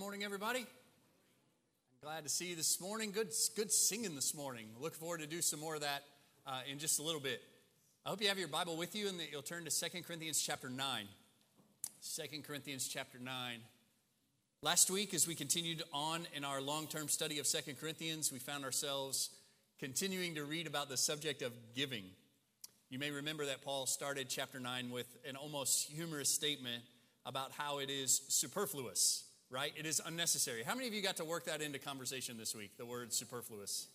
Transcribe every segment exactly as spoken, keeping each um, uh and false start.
morning, everybody. I'm glad to see you this morning. Good, good singing this morning. Look forward to do some more of that uh, in just a little bit. I hope you have your Bible with you and that you'll turn to Second Corinthians chapter nine. Second Corinthians chapter nine. Last week, as we continued on in our long-term study of Second Corinthians, we found ourselves continuing to read about the subject of giving. You may remember that Paul started chapter nine with an almost humorous statement about how it is superfluous, right? It is unnecessary. How many of you got to work that into conversation this week, the word superfluous?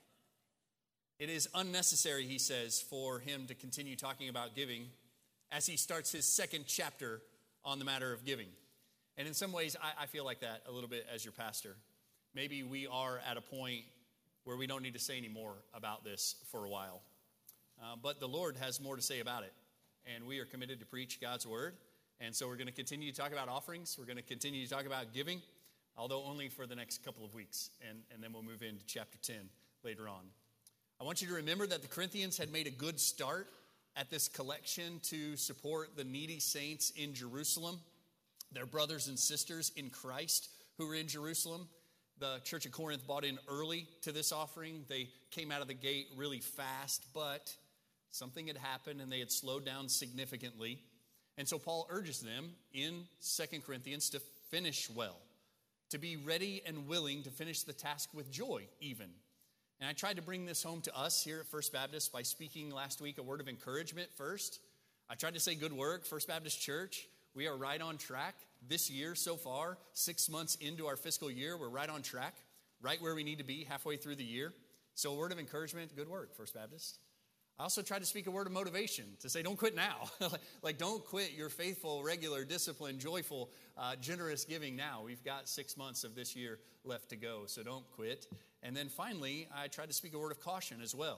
It is unnecessary, he says, for him to continue talking about giving as he starts his second chapter on the matter of giving. And in some ways, I, I feel like that a little bit as your pastor. Maybe we are at a point where we don't need to say any more about this for a while. Uh, but the Lord has more to say about it. And we are committed to preach God's word. And so we're going to continue to talk about offerings. We're going to continue to talk about giving, although only for the next couple of weeks. And, and then we'll move into chapter ten later on. I want you to remember that the Corinthians had made a good start at this collection to support the needy saints in Jerusalem, their brothers and sisters in Christ who were in Jerusalem. The Church of Corinth bought in early to this offering. They came out of the gate really fast, but something had happened and they had slowed down significantly. And so Paul urges them in Second Corinthians to finish well, to be ready and willing to finish the task with joy even. And I tried to bring this home to us here at First Baptist by speaking last week a word of encouragement first. I tried to say good work, First Baptist Church. We are right on track this year so far, six months into our fiscal year. We're right on track, right where we need to be halfway through the year. So a word of encouragement, good work, First Baptist. I also tried to speak a word of motivation to say, don't quit now. Like, don't quit your faithful, regular, disciplined, joyful, uh, generous giving now. We've got six months of this year left to go, so don't quit. And then finally, I tried to speak a word of caution as well,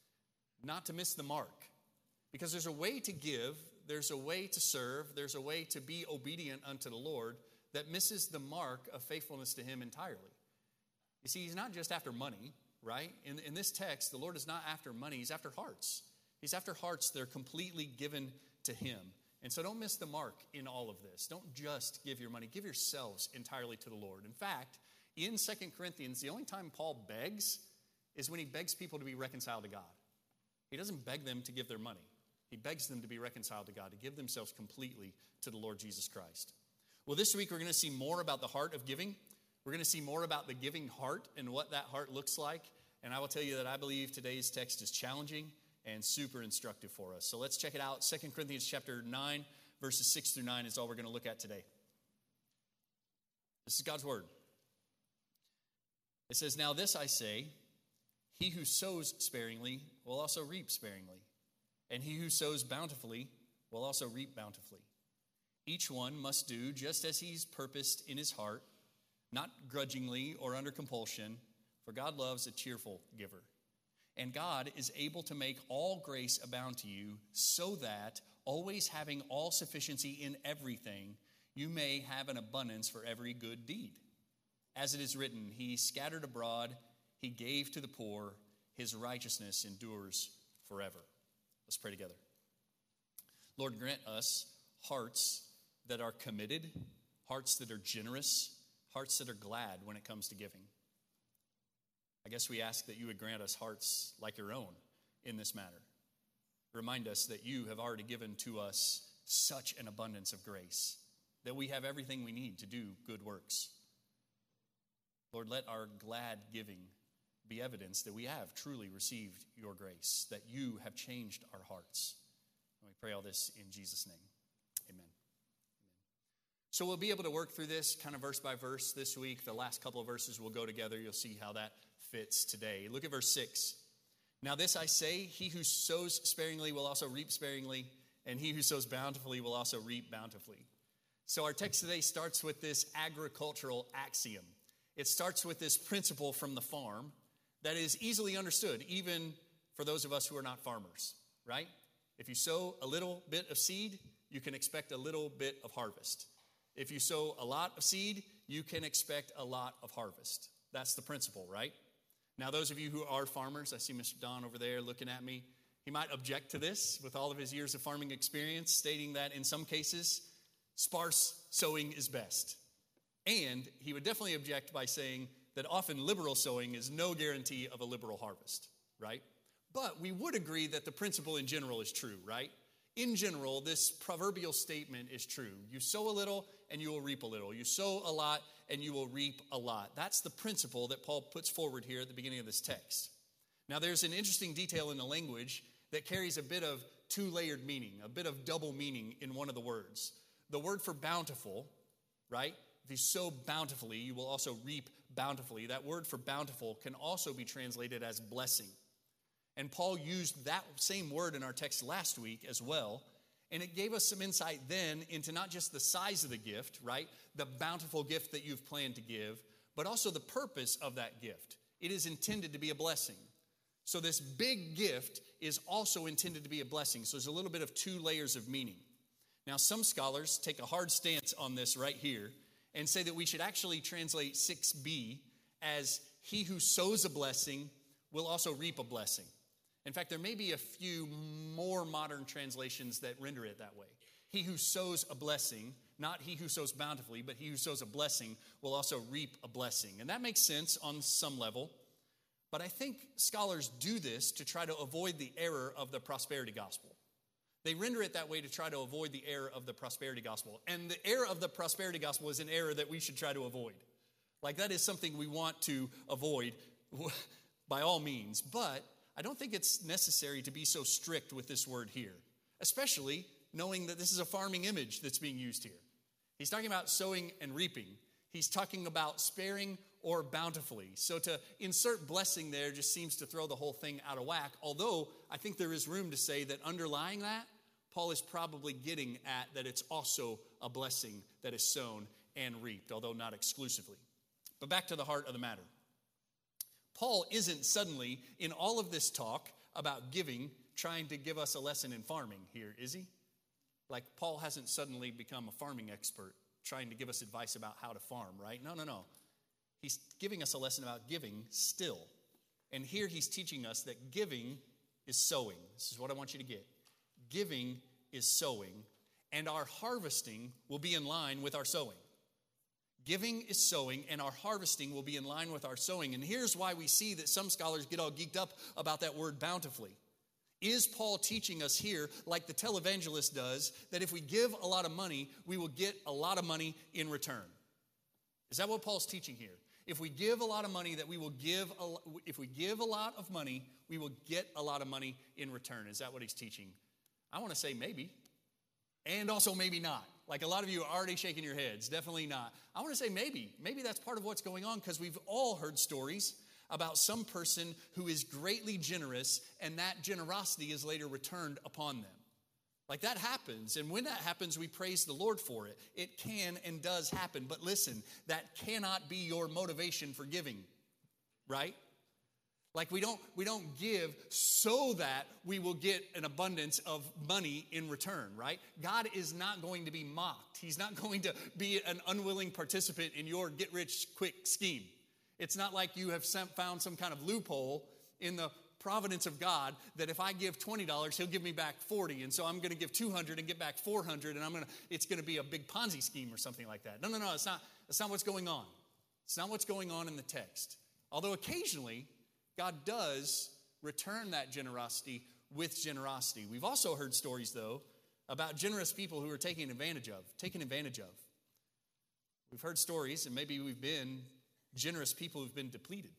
not to miss the mark. Because there's a way to give, there's a way to serve, there's a way to be obedient unto the Lord that misses the mark of faithfulness to Him entirely. You see, He's not just after money. Right? In, in this text, the Lord is not after money. He's after hearts. He's after hearts that are completely given to Him. And so don't miss the mark in all of this. Don't just give your money. Give yourselves entirely to the Lord. In fact, in Second Corinthians, the only time Paul begs is when he begs people to be reconciled to God. He doesn't beg them to give their money. He begs them to be reconciled to God, to give themselves completely to the Lord Jesus Christ. Well, this week we're going to see more about the heart of giving. We're going to see more about the giving heart and what that heart looks like. And I will tell you that I believe today's text is challenging and super instructive for us. So let's check it out. Second Corinthians chapter nine, verses six through nine is all we're going to look at today. This is God's word. It says, "Now this I say, he who sows sparingly will also reap sparingly, and he who sows bountifully will also reap bountifully. Each one must do just as he's purposed in his heart, not grudgingly or under compulsion, for God loves a cheerful giver. And God is able to make all grace abound to you, so that, always having all sufficiency in everything, you may have an abundance for every good deed. As it is written, He scattered abroad, He gave to the poor, His righteousness endures forever." Let's pray together. Lord, grant us hearts that are committed, hearts that are generous, hearts that are glad when it comes to giving. I guess we ask that you would grant us hearts like your own in this matter. Remind us that you have already given to us such an abundance of grace, that we have everything we need to do good works. Lord, let our glad giving be evidence that we have truly received your grace, that you have changed our hearts. And we pray all this in Jesus' name. Amen. So we'll be able to work through this kind of verse by verse this week. The last couple of verses will go together. You'll see how that fits today. Look at verse six. "Now this I say, he who sows sparingly will also reap sparingly, and he who sows bountifully will also reap bountifully." So our text today starts with this agricultural axiom. It starts with this principle from the farm that is easily understood, even for those of us who are not farmers, right? If you sow a little bit of seed, you can expect a little bit of harvest. If you sow a lot of seed, you can expect a lot of harvest. That's the principle, right? Now, those of you who are farmers, I see Mister Don over there looking at me. He might object to this with all of his years of farming experience, stating that in some cases, sparse sowing is best. And he would definitely object by saying that often liberal sowing is no guarantee of a liberal harvest, right? But we would agree that the principle in general is true, right? In general, this proverbial statement is true. You sow a little and you will reap a little. You sow a lot and you will reap a lot. That's the principle that Paul puts forward here at the beginning of this text. Now, there's an interesting detail in the language that carries a bit of two-layered meaning, a bit of double meaning in one of the words. The word for bountiful, right? If you sow bountifully, you will also reap bountifully. That word for bountiful can also be translated as blessing. And Paul used that same word in our text last week as well. And it gave us some insight then into not just the size of the gift, right? The bountiful gift that you've planned to give, but also the purpose of that gift. It is intended to be a blessing. So this big gift is also intended to be a blessing. So there's a little bit of two layers of meaning. Now, some scholars take a hard stance on this right here and say that we should actually translate six b as he who sows a blessing will also reap a blessing. In fact, there may be a few more modern translations that render it that way. He who sows a blessing, not he who sows bountifully, but he who sows a blessing will also reap a blessing. And that makes sense on some level. But I think scholars do this to try to avoid the error of the prosperity gospel. They render it that way to try to avoid the error of the prosperity gospel. And the error of the prosperity gospel is an error that we should try to avoid. Like, that is something we want to avoid by all means. But I don't think it's necessary to be so strict with this word here, especially knowing that this is a farming image that's being used here. He's talking about sowing and reaping. He's talking about sparing or bountifully. So to insert blessing there just seems to throw the whole thing out of whack, although I think there is room to say that underlying that, Paul is probably getting at that it's also a blessing that is sown and reaped, although not exclusively. But back to the heart of the matter. Paul isn't suddenly, in all of this talk about giving, trying to give us a lesson in farming here, is he? Like, Paul hasn't suddenly become a farming expert trying to give us advice about how to farm, right? No, no, no. He's giving us a lesson about giving still. And here he's teaching us that giving is sowing. This is what I want you to get. Giving is sowing, and our harvesting will be in line with our sowing. Giving is sowing, and our harvesting will be in line with our sowing. And here's why we see that some scholars get all geeked up about that word bountifully. Is Paul teaching us here, like the televangelist does, that if we give a lot of money, we will get a lot of money in return? Is that what Paul's teaching here? If we give a lot of money, that we will give, a, if we give a lot of money, we will get a lot of money in return. Is that what he's teaching? I want to say maybe, and also maybe not. Like, a lot of you are already shaking your heads. Definitely not. I want to say maybe. Maybe that's part of what's going on, because we've all heard stories about some person who is greatly generous, and that generosity is later returned upon them. Like, that happens, and when that happens, we praise the Lord for it. It can and does happen, but listen, that cannot be your motivation for giving, right? Like, we don't we don't give so that we will get an abundance of money in return, right? God is not going to be mocked. He's not going to be an unwilling participant in your get-rich-quick scheme. It's not like you have found some kind of loophole in the providence of God that if I give twenty dollars, he'll give me back forty, and so I'm going to give two hundred and get back four hundred, and I'm going to it's going to be a big Ponzi scheme or something like that. No, no, no, it's not, that's not what's going on. It's not what's going on in the text. Although occasionally, God does return that generosity with generosity. We've also heard stories, though, about generous people who are taken advantage of, taken advantage of. We've heard stories, and maybe we've been generous people who've been depleted.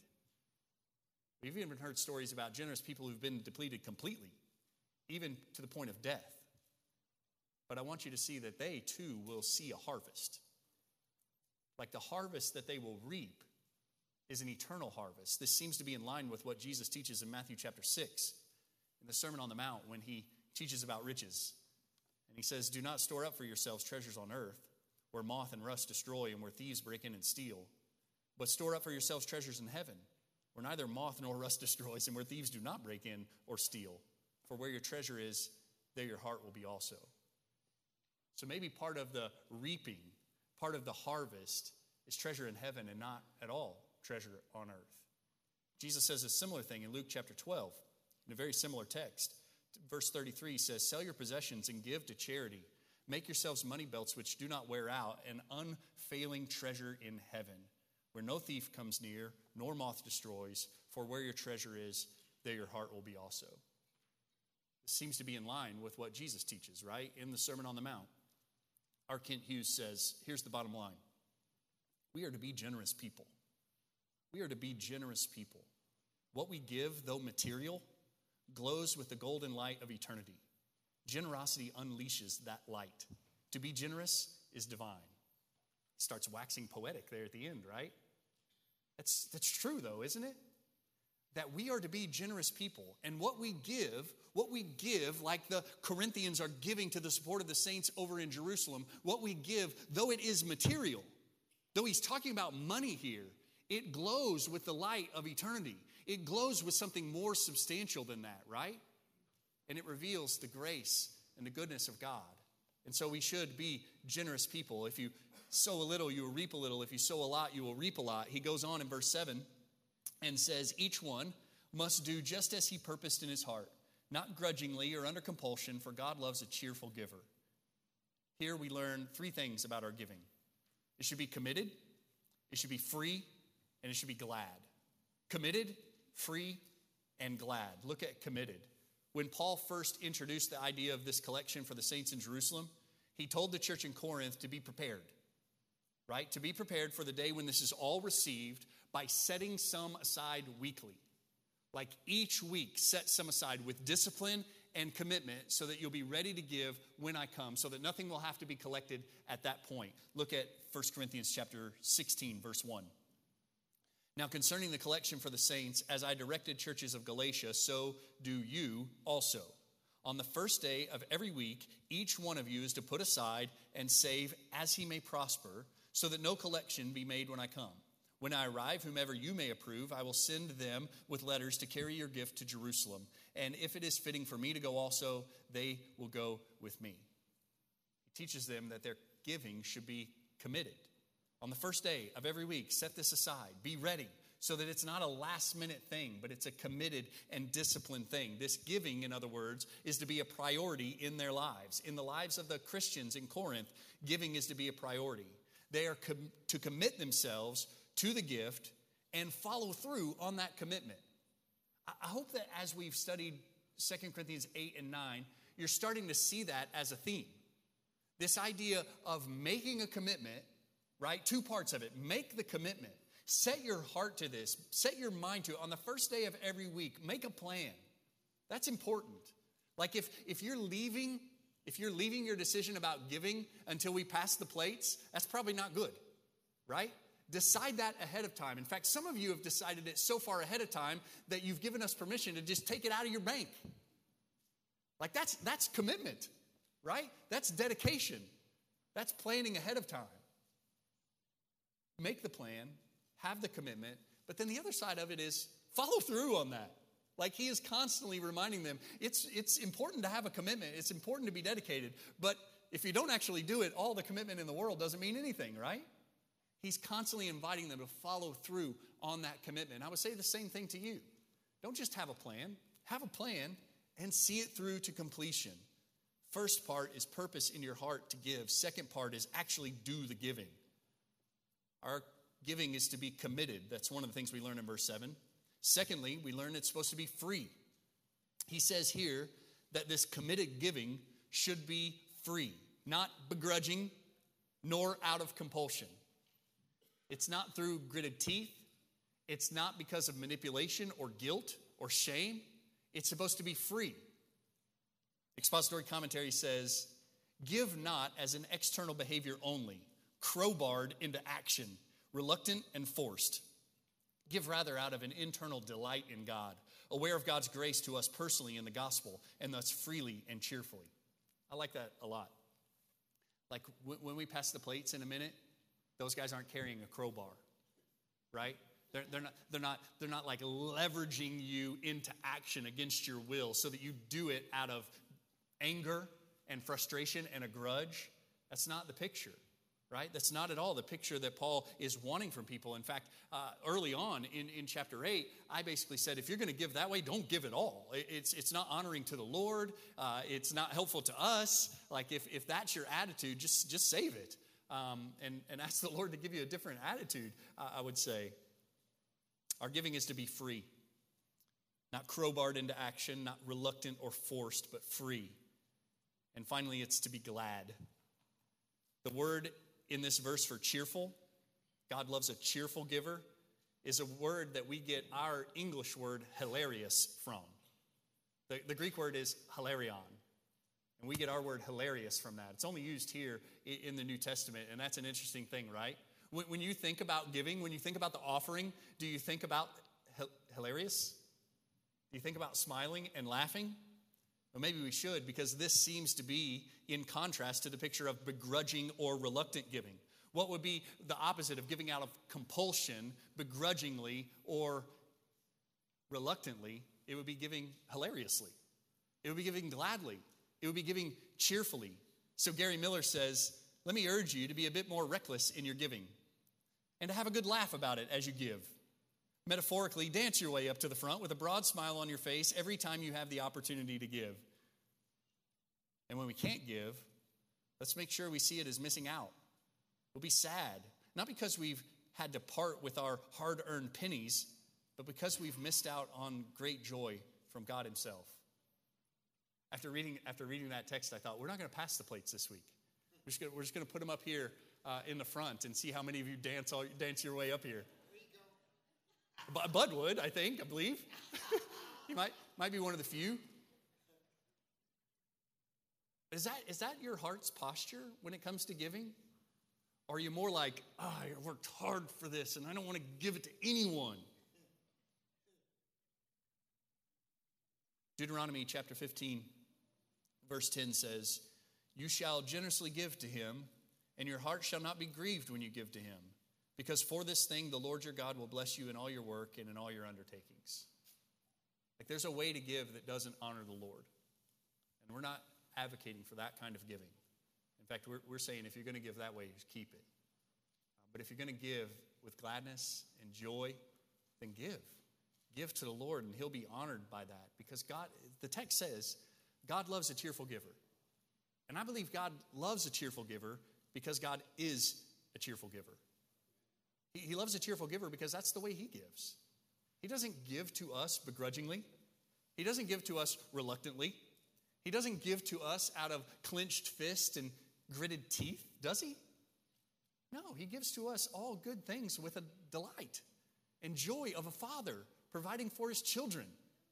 We've even heard stories about generous people who've been depleted completely, even to the point of death. But I want you to see that they, too, will see a harvest. Like, the harvest that they will reap is an eternal harvest. This seems to be in line with what Jesus teaches in Matthew chapter six, in the Sermon on the Mount, when he teaches about riches. And he says, "Do not store up for yourselves treasures on earth, where moth and rust destroy and where thieves break in and steal. But store up for yourselves treasures in heaven, where neither moth nor rust destroys and where thieves do not break in or steal. For where your treasure is, there your heart will be also." So maybe part of the reaping, part of the harvest, is treasure in heaven and not at all treasure on earth. Jesus says a similar thing in Luke chapter twelve, in a very similar text. Verse thirty-three says, "Sell your possessions and give to charity. Make yourselves money belts which do not wear out, and unfailing treasure in heaven, where no thief comes near, nor moth destroys, for where your treasure is, there your heart will be also. This seems to be in line with what Jesus teaches, right? In the Sermon on the Mount. R. Kent Hughes says, here's the bottom line. We are to be generous people. We are to be generous people. What we give, though material, glows with the golden light of eternity. Generosity unleashes that light. To be generous is divine. It starts waxing poetic there at the end, right? That's, that's true, though, isn't it? That we are to be generous people. And what we give, what we give, like the Corinthians are giving to the support of the saints over in Jerusalem, what we give, though it is material, though he's talking about money here, it glows with the light of eternity. It glows with something more substantial than that, right? And it reveals the grace and the goodness of God. And so we should be generous people. If you sow a little, you will reap a little. If you sow a lot, you will reap a lot. He goes on in verse seven and says, each one must do just as he purposed in his heart, not grudgingly or under compulsion, for God loves a cheerful giver. Here we learn three things about our giving. It should be committed, it should be free, and it should be glad. Committed, free, and glad. Look at committed. When Paul first introduced the idea of this collection for the saints in Jerusalem, he told the church in Corinth to be prepared, right? To be prepared for the day when this is all received by setting some aside weekly. Like each week, set some aside with discipline and commitment so that you'll be ready to give when I come, so that nothing will have to be collected at that point. Look at First Corinthians chapter sixteen, verse one. Now concerning the collection for the saints, as I directed churches of Galatia, so do you also. On the first day of every week, each one of you is to put aside and save as he may prosper, so that no collection be made when I come. When I arrive, whomever you may approve, I will send them with letters to carry your gift to Jerusalem. And if it is fitting for me to go also, they will go with me. He teaches them that their giving should be committed. On the first day of every week, set this aside. Be ready so that it's not a last-minute thing, but it's a committed and disciplined thing. This giving, in other words, is to be a priority in their lives. In the lives of the Christians in Corinth, giving is to be a priority. They are com- to commit themselves to the gift and follow through on that commitment. I hope that as we've studied Second Corinthians eight and nine, you're starting to see that as a theme. This idea of making a commitment, right? Two parts of it. Make the commitment. Set your heart to this. Set your mind to it. On the first day of every week, make a plan. That's important. Like if, if you're leaving, if you're leaving your decision about giving until we pass the plates, that's probably not good, right? Decide that ahead of time. In fact, some of you have decided it so far ahead of time that you've given us permission to just take it out of your bank. Like that's that's commitment, right? That's dedication. That's planning ahead of time. Make the plan, have the commitment, but then the other side of it is follow through on that. Like he is constantly reminding them, it's it's important to have a commitment. It's important to be dedicated. But if you don't actually do it, all the commitment in the world doesn't mean anything, right? He's constantly inviting them to follow through on that commitment. I would say the same thing to you. Don't just have a plan. Have a plan and see it through to completion. First part is purpose in your heart to give. Second part is actually do the giving. Our giving is to be committed. That's one of the things we learn in verse seven. Secondly, we learn it's supposed to be free. He says here that this committed giving should be free, not begrudging, nor out of compulsion. It's not through gritted teeth. It's not because of manipulation or guilt or shame. It's supposed to be free. Expository commentary says, give not as an external behavior only, crowbarred into action, reluctant and forced. Give rather out of an internal delight in God, aware of God's grace to us personally in the gospel, and thus freely and cheerfully. I like that a lot. Like when we pass the plates in a minute, those guys aren't carrying a crowbar, right? They're, they're not, they're not, they're not like leveraging you into action against your will so that you do it out of anger and frustration and a grudge. That's not the picture, right? That's not at all the picture that Paul is wanting from people. In fact, uh, early on in, in chapter eight, I basically said, if you're going to give that way, don't give at all. It's, it's not honoring to the Lord. Uh, it's not helpful to us. Like if, if that's your attitude, just, just save it. um, and, and ask the Lord to give you a different attitude, uh, I would say. Our giving is to be free, not crowbarred into action, not reluctant or forced, but free. And finally, it's to be glad. The word in this verse for cheerful, God loves a cheerful giver, is a word that we get our English word hilarious from. The, the Greek word is hilarion, and we get our word hilarious from that. It's only used here in the New Testament, and that's an interesting thing, right? When, when you think about giving, when you think about the offering, do you think about hilarious? Do you think about smiling and laughing? Well, maybe we should, because this seems to be in contrast to the picture of begrudging or reluctant giving. What would be the opposite of giving out of compulsion, begrudgingly, or reluctantly? It would be giving hilariously. It would be giving gladly. It would be giving cheerfully. So Gary Miller says, let me urge you to be a bit more reckless in your giving and to have a good laugh about it as you give. Metaphorically, dance your way up to the front with a broad smile on your face every time you have the opportunity to give. And when we can't give, let's make sure we see it as missing out. We'll be sad, not because we've had to part with our hard-earned pennies, but because we've missed out on great joy from God himself. After reading, after reading that text, I thought, we're not going to pass the plates this week. We're just going to, we're just going to put them up here uh, in the front and see how many of you dance, all, dance your way up here. Bud would, I think, I believe. He might, might be one of the few. Is that, is that your heart's posture when it comes to giving? Or are you more like, oh, I worked hard for this and I don't want to give it to anyone? Deuteronomy chapter fifteen, verse ten says, you shall generously give to him, and your heart shall not be grieved when you give to him. Because for this thing, the Lord your God will bless you in all your work and in all your undertakings. Like there's a way to give that doesn't honor the Lord. And we're not advocating for that kind of giving. In fact, we're, we're saying if you're going to give that way, just keep it. Uh, but if you're going to give with gladness and joy, then give. Give to the Lord, and he'll be honored by that. Because God, the text says, God loves a cheerful giver. And I believe God loves a cheerful giver because God is a cheerful giver. He loves a cheerful giver because that's the way he gives. He doesn't give to us begrudgingly. He doesn't give to us reluctantly. He doesn't give to us out of clenched fist and gritted teeth, does he? No, he gives to us all good things with a delight and joy of a father providing for his children.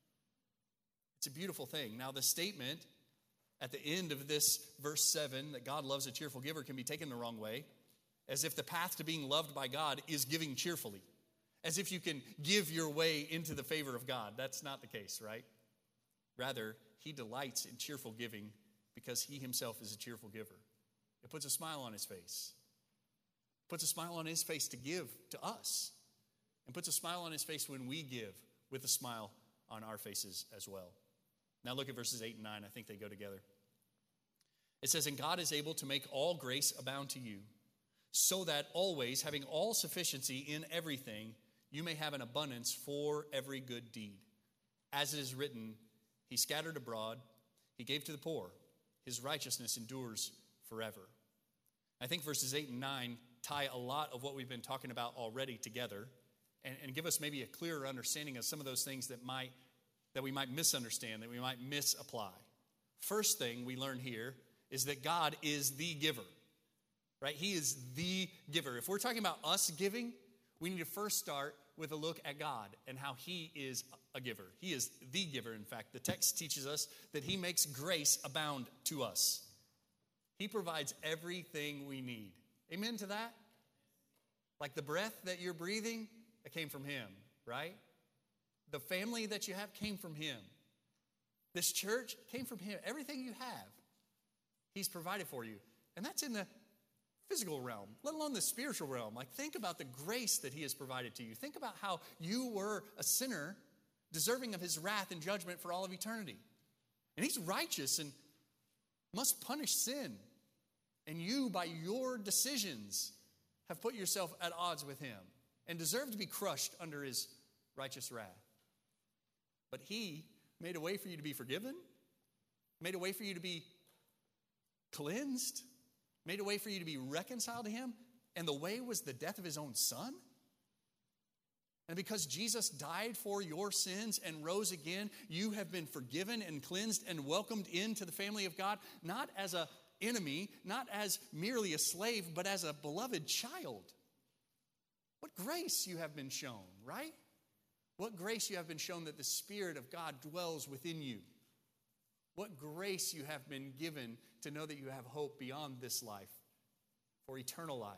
It's a beautiful thing. Now, the statement at the end of this verse seven that God loves a cheerful giver can be taken the wrong way, as if the path to being loved by God is giving cheerfully, as if you can give your way into the favor of God. That's not the case, right? Rather, he delights in cheerful giving because he himself is a cheerful giver. It puts a smile on his face. It puts a smile on his face to give to us, and puts a smile on his face when we give with a smile on our faces as well. Now look at verses eight and nine. I think they go together. It says, and God is able to make all grace abound to you, so that always, having all sufficiency in everything, you may have an abundance for every good deed. As it is written, he scattered abroad, he gave to the poor, his righteousness endures forever. I think verses eight and nine tie a lot of what we've been talking about already together, and, and give us maybe a clearer understanding of some of those things that might that we might misunderstand, that we might misapply. First thing we learn here is that God is the giver. Right? He is the giver. If we're talking about us giving, we need to first start with a look at God and how he is a giver. He is the giver, in fact. The text teaches us that he makes grace abound to us. He provides everything we need. Amen to that? Like the breath that you're breathing, it came from him, right? The family that you have came from him. This church came from him. Everything you have, he's provided for you. And that's in the physical realm, let alone the spiritual realm. Like, think about the grace that he has provided to you. Think about how you were a sinner deserving of his wrath and judgment for all of eternity. And he's righteous and must punish sin. And you, by your decisions, have put yourself at odds with him and deserve to be crushed under his righteous wrath. But he made a way for you to be forgiven, made a way for you to be cleansed, made a way for you to be reconciled to him, and the way was the death of his own son? And because Jesus died for your sins and rose again, you have been forgiven and cleansed and welcomed into the family of God, not as an enemy, not as merely a slave, but as a beloved child. What grace you have been shown, right? What grace you have been shown that the Spirit of God dwells within you. What grace you have been given to know that you have hope beyond this life, for eternal life.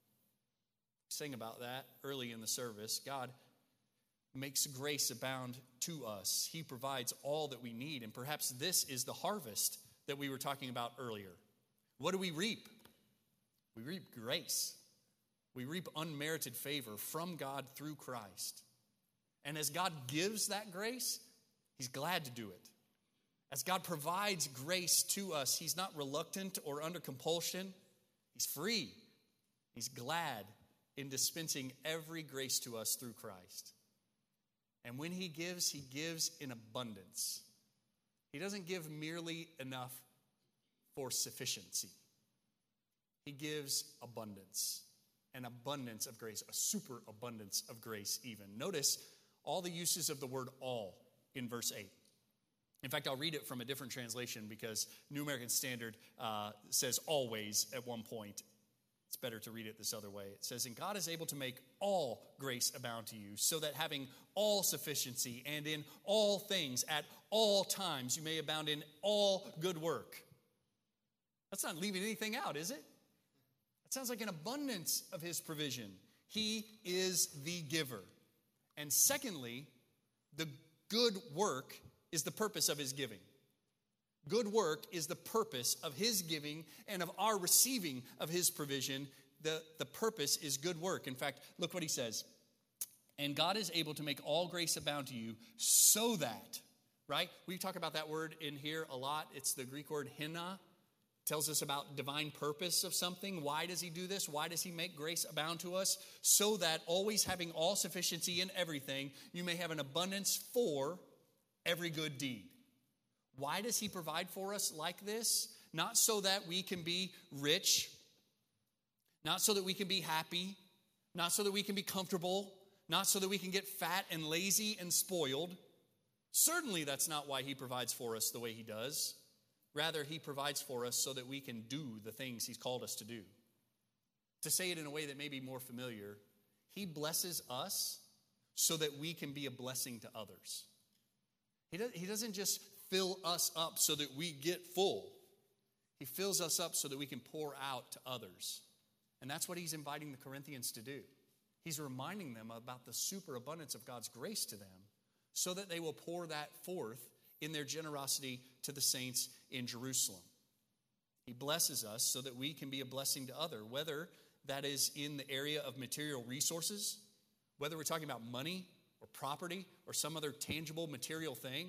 Sang about that early in the service. God makes grace abound to us. He provides all that we need. And perhaps this is the harvest that we were talking about earlier. What do we reap? We reap grace. We reap unmerited favor from God through Christ. And as God gives that grace, he's glad to do it. As God provides grace to us, he's not reluctant or under compulsion. He's free. He's glad in dispensing every grace to us through Christ. And when he gives, he gives in abundance. He doesn't give merely enough for sufficiency. He gives abundance, an abundance of grace, a super abundance of grace even. Notice all the uses of the word all in verse eight. In fact, I'll read it from a different translation because New American Standard uh, says always at one point. It's better to read it this other way. It says, and God is able to make all grace abound to you, so that having all sufficiency and in all things at all times you may abound in all good work. That's not leaving anything out, is it? That sounds like an abundance of his provision. He is the giver. And secondly, the good work is the purpose of his giving. Good work is the purpose of his giving and of our receiving of his provision. The, the purpose is good work. In fact, look what he says. And God is able to make all grace abound to you so that, right? We talk about that word in here a lot. It's the Greek word hina. It tells us about divine purpose of something. Why does he do this? Why does he make grace abound to us? So that always having all sufficiency in everything, you may have an abundance for every good deed. Why does he provide for us like this? Not so that we can be rich, not so that we can be happy, not so that we can be comfortable, not so that we can get fat and lazy and spoiled. Certainly that's not why he provides for us the way he does. Rather, he provides for us so that we can do the things he's called us to do. To say it in a way that may be more familiar, he blesses us so that we can be a blessing to others. He does, he doesn't just fill us up so that we get full. He fills us up so that we can pour out to others. And that's what he's inviting the Corinthians to do. He's reminding them about the superabundance of God's grace to them so that they will pour that forth in their generosity to the saints in Jerusalem. He blesses us so that we can be a blessing to others, whether that is in the area of material resources, whether we're talking about money or property or some other tangible material thing.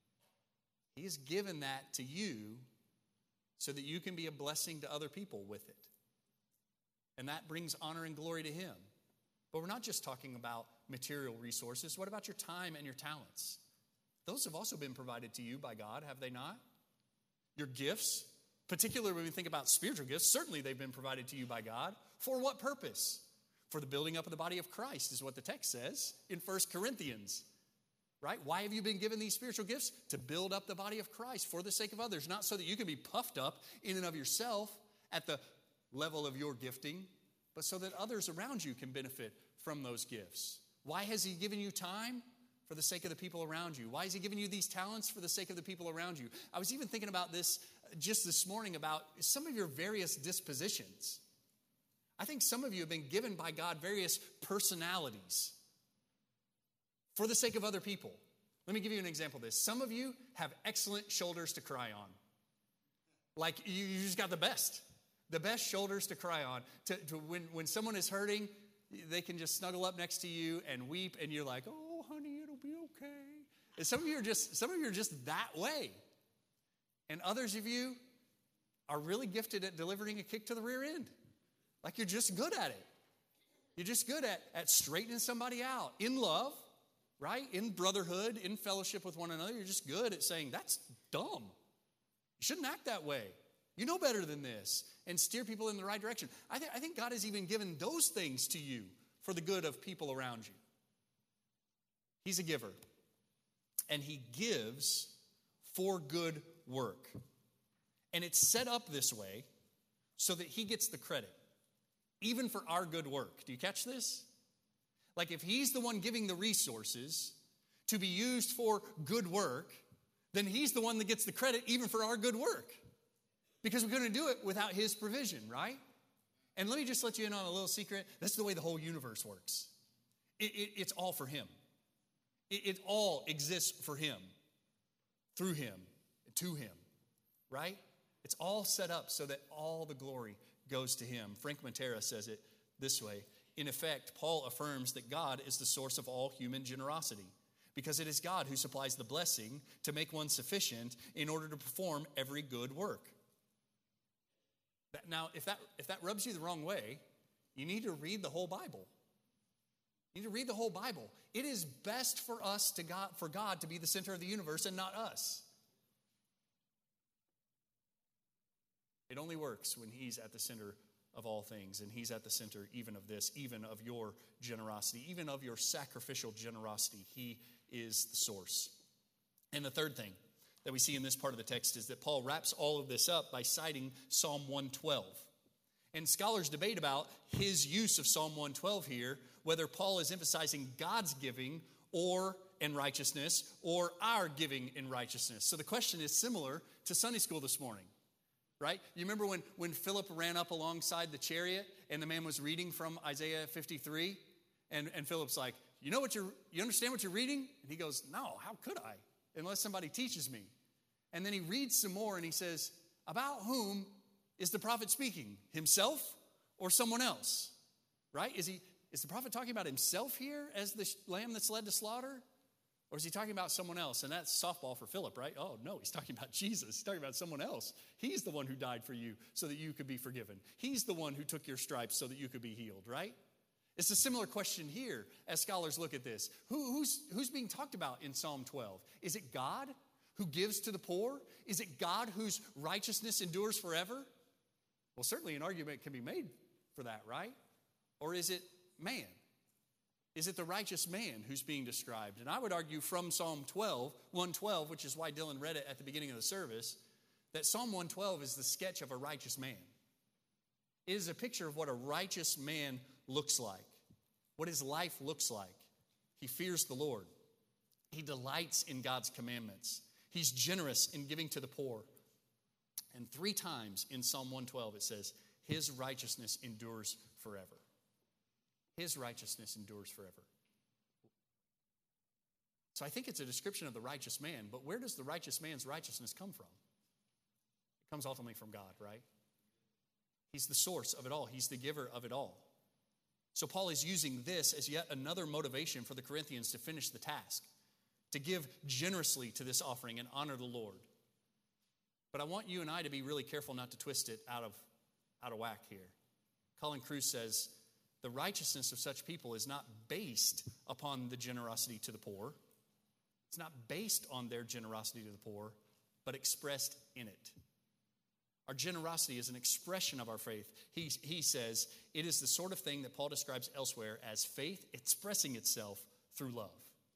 He has given that to you so that you can be a blessing to other people with it. And that brings honor and glory to him. But we're not just talking about material resources. What about your time and your talents? Those have also been provided to you by God, have they not? Your gifts, particularly when we think about spiritual gifts, certainly they've been provided to you by God. For what purpose? For the building up of the body of Christ is what the text says in First Corinthians. Right? Why have you been given these spiritual gifts? To build up the body of Christ for the sake of others, not so that you can be puffed up in and of yourself at the level of your gifting, but so that others around you can benefit from those gifts. Why has he given you time? For the sake of the people around you. Why has he given you these talents? For the sake of the people around you. I was even thinking about this just this morning about some of your various dispositions. I think some of you have been given by God various personalities for the sake of other people. Let me give you an example of this. Some of you have excellent shoulders to cry on. Like you, you just got the best. The best shoulders to cry on. To, to when, when someone is hurting, they can just snuggle up next to you and weep, and you're like, oh, honey, it'll be okay. And some of you are just, some of you are just that way. And others of you are really gifted at delivering a kick to the rear end. Like you're just good at it. You're just good at, at straightening somebody out in love, right? In brotherhood, in fellowship with one another. You're just good at saying, that's dumb. You shouldn't act that way. You know better than this, and steer people in the right direction. I, th- I think God has even given those things to you for the good of people around you. He's a giver, and he gives for good work. And it's set up this way so that he gets the credit, even for our good work. Do you catch this? Like if he's the one giving the resources to be used for good work, then he's the one that gets the credit even for our good work. Because we couldn't do it without his provision, right? And let me just let you in on a little secret. That's the way the whole universe works. It, it, it's all for him. It, it all exists for him, through him, to him, right? It's all set up so that all the glory goes to him. Frank Montera says it this way. In effect, Paul affirms that God is the source of all human generosity, because it is God who supplies the blessing to make one sufficient in order to perform every good work. Now, if that if that rubs you the wrong way, you need to read the whole Bible. You need to read the whole Bible. It is best for us to God for God to be the center of the universe and not us. It only works when he's at the center of all things, and he's at the center even of this, even of your generosity, even of your sacrificial generosity. He is the source. And the third thing that we see in this part of the text is that Paul wraps all of this up by citing Psalm one twelve. And scholars debate about his use of Psalm one twelve here, whether Paul is emphasizing God's giving or in righteousness or our giving in righteousness. So the question is similar to Sunday school this morning, right? You remember when, when Philip ran up alongside the chariot and the man was reading from Isaiah fifty-three? And, and Philip's like, you know what you're, you understand what you're reading? And he goes, no, how could I? Unless somebody teaches me. And then he reads some more and he says, about whom is the prophet speaking? Himself or someone else? Right? Is he is the prophet talking about himself here as the lamb that's led to slaughter? Or is he talking about someone else? And that's softball for Philip, right? Oh, no, he's talking about Jesus. He's talking about someone else. He's the one who died for you so that you could be forgiven. He's the one who took your stripes so that you could be healed, right? It's a similar question here as scholars look at this. Who, who's, who's being talked about in Psalm twelve? Is it God who gives to the poor? Is it God whose righteousness endures forever? Well, certainly an argument can be made for that, right? Or is it man? Is it the righteous man who's being described? And I would argue from Psalm twelve, one twelve, which is why Dylan read it at the beginning of the service, that Psalm one twelve is the sketch of a righteous man. It is a picture of what a righteous man looks like, what his life looks like. He fears the Lord. He delights in God's commandments. He's generous in giving to the poor. And three times in Psalm one twelve it says, his righteousness endures forever. His righteousness endures forever. So I think it's a description of the righteous man, but where does the righteous man's righteousness come from? It comes ultimately from God, right? He's the source of it all. He's the giver of it all. So Paul is using this as yet another motivation for the Corinthians to finish the task, to give generously to this offering and honor the Lord. But I want you and I to be really careful not to twist it out of, out of whack here. Colin Kruse says, the righteousness of such people is not based upon the generosity to the poor. It's not based on their generosity to the poor, but expressed in it. Our generosity is an expression of our faith. He, he says it is the sort of thing that Paul describes elsewhere as faith expressing itself through love.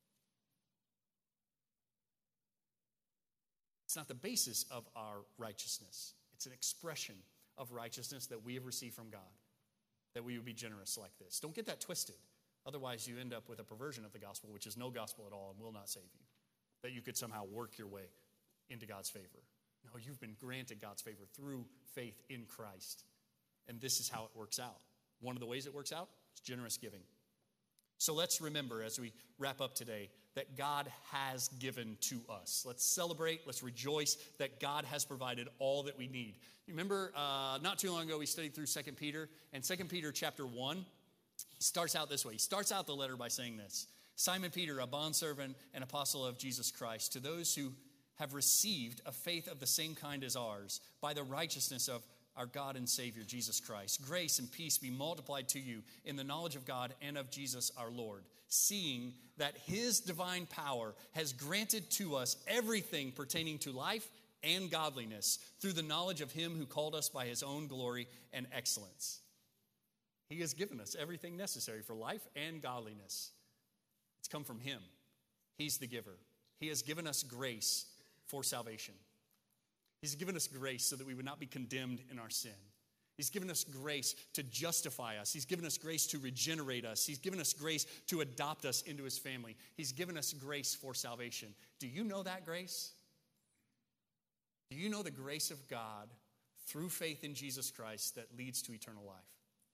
It's not the basis of our righteousness. It's an expression of righteousness that we have received from God, that we would be generous like this. Don't get that twisted. Otherwise, you end up with a perversion of the gospel, which is no gospel at all and will not save you, that you could somehow work your way into God's favor. No, you've been granted God's favor through faith in Christ. And this is how it works out. One of the ways it works out is generous giving. So let's remember as we wrap up today that God has given to us. Let's celebrate, let's rejoice that God has provided all that we need. You remember uh, not too long ago we studied through Second Peter, and Second Peter chapter one starts out this way. He starts out the letter by saying this: Simon Peter, a bondservant and apostle of Jesus Christ, to those who have received a faith of the same kind as ours, by the righteousness of our God and Savior, Jesus Christ. Grace and peace be multiplied to you in the knowledge of God and of Jesus our Lord, seeing that his divine power has granted to us everything pertaining to life and godliness through the knowledge of him who called us by his own glory and excellence. He has given us everything necessary for life and godliness. It's come from him. He's the giver. He has given us grace for salvation. He's given us grace so that we would not be condemned in our sin. He's given us grace to justify us. He's given us grace to regenerate us. He's given us grace to adopt us into his family. He's given us grace for salvation. Do you know that grace? Do you know the grace of God through faith in Jesus Christ that leads to eternal life?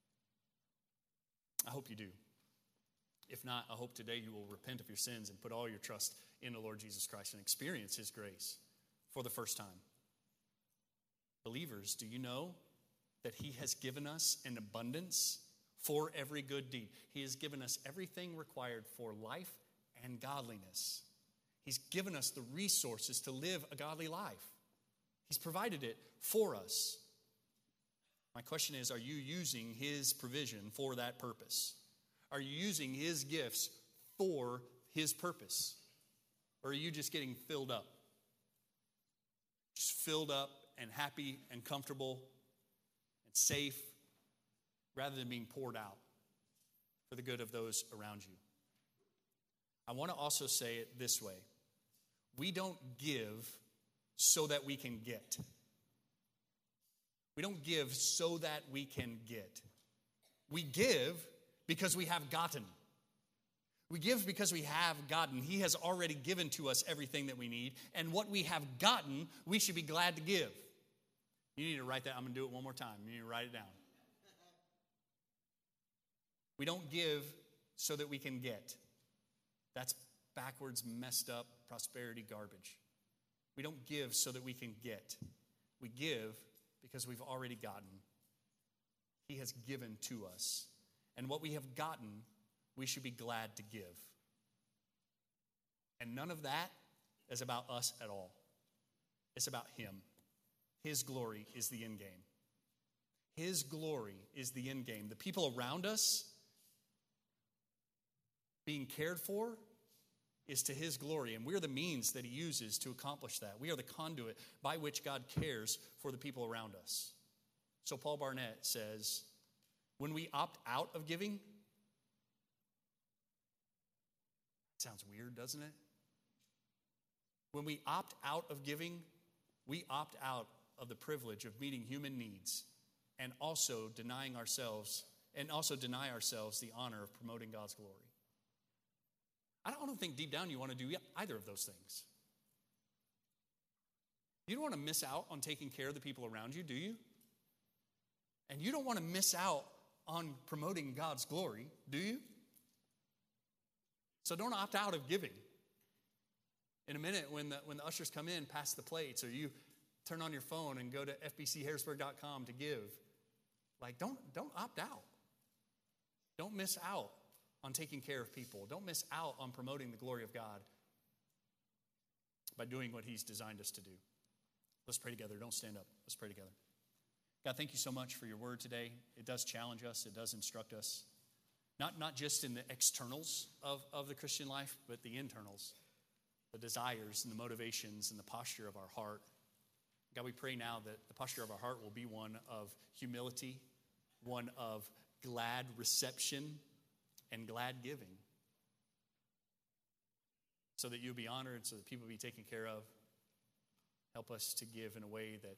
I hope you do. If not, I hope today you will repent of your sins and put all your trust in the Lord Jesus Christ and experience his grace for the first time. Believers, do you know that he has given us an abundance for every good deed? He has given us everything required for life and godliness. He's given us the resources to live a godly life. He's provided it for us. My question is, are you using his provision for that purpose? Are you using his gifts for his purpose? Or are you just getting filled up? Just filled up and happy and comfortable and safe, rather than being poured out for the good of those around you. I want to also say it this way. We don't give so that we can get. We don't give so that we can get. We give because we have gotten. We give because we have gotten. He has already given to us everything that we need, and what we have gotten, we should be glad to give. You need to write that. I'm going to do it one more time. You need to write it down. We don't give so that we can get. That's backwards, messed up prosperity garbage. We don't give so that we can get. We give because we've already gotten. He has given to us. And what we have gotten, we should be glad to give. And none of that is about us at all. It's about him. His glory is the end game. His glory is the end game. The people around us being cared for is to his glory, and we're the means that he uses to accomplish that. We are the conduit by which God cares for the people around us. So Paul Barnett says, when we opt out of giving, sounds weird, doesn't it? When we opt out of giving, we opt out of the privilege of meeting human needs and also denying ourselves and also deny ourselves the honor of promoting God's glory. I don't think deep down you want to do either of those things. You don't want to miss out on taking care of the people around you, do you? And you don't want to miss out on promoting God's glory, do you? So don't opt out of giving. In a minute, when the, when the ushers come in, pass the plates, or you turn on your phone and go to f b c harrisburg dot com to give. Like, don't, don't opt out. Don't miss out on taking care of people. Don't miss out on promoting the glory of God by doing what he's designed us to do. Let's pray together. Don't stand up. Let's pray together. God, thank you so much for your word today. It does challenge us. It does instruct us. Not, not just in the externals of, of the Christian life, but the internals, the desires and the motivations and the posture of our heart. God, we pray now that the posture of our heart will be one of humility, one of glad reception, and glad giving, so that you'll be honored, so that people will be taken care of. Help us to give in a way that,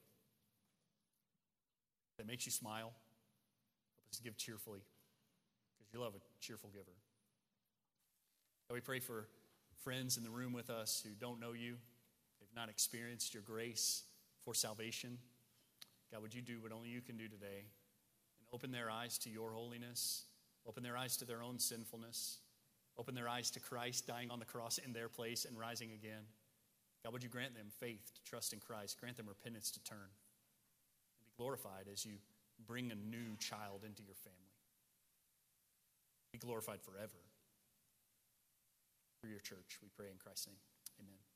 that makes you smile. Help us to give cheerfully, because you love a cheerful giver. God, we pray for friends in the room with us who don't know you. They've not experienced your grace for salvation. God, would you do what only you can do today and open their eyes to your holiness, open their eyes to their own sinfulness, open their eyes to Christ dying on the cross in their place and rising again. God, would you grant them faith to trust in Christ, grant them repentance to turn, and be glorified as you bring a new child into your family. Be glorified forever through your church, we pray in Christ's name. Amen.